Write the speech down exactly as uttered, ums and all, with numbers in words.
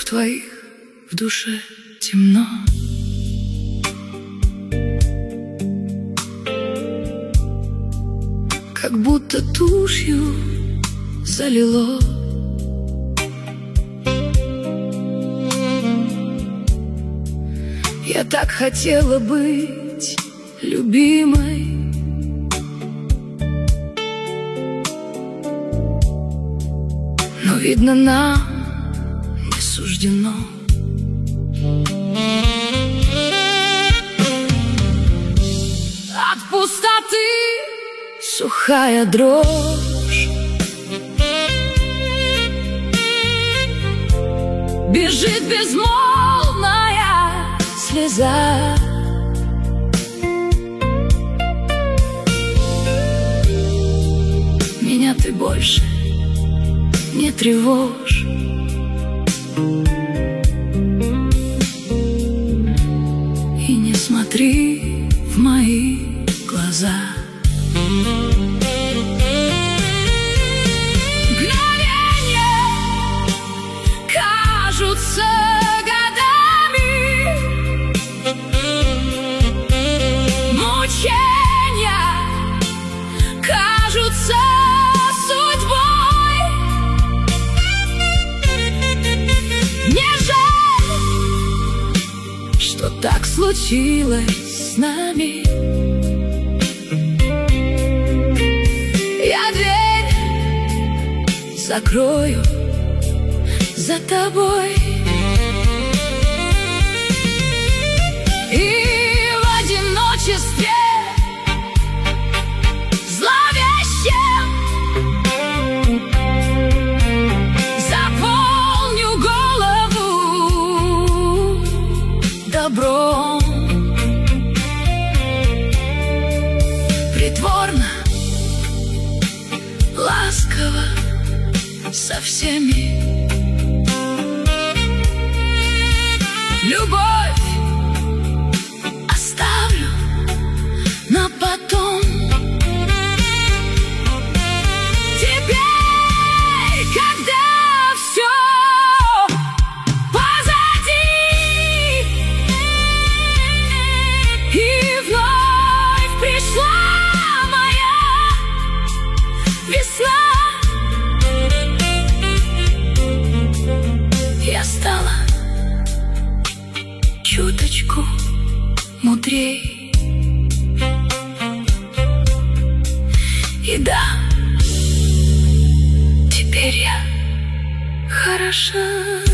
губ твоих в душе темно. Как будто тушью залило. Я так хотела быть любимой, но, видно, нам не суждено. От пустоты сухая дрожь бежит безмолвная слеза. Меня ты больше не тревожь. И не смотри в мои глаза. Мгновения кажутся годами, мучения кажутся судьбой. Мне жаль, что так случилось с нами. Я дверь закрою за тобой, и в одиночестве зловещем заполню голову добром. Притворно, ласково со всеми. Любовь оставлю на потом. Теперь, когда все позади, и вновь пришла моя весна, я стала чуточку мудрей. И да, теперь я хороша.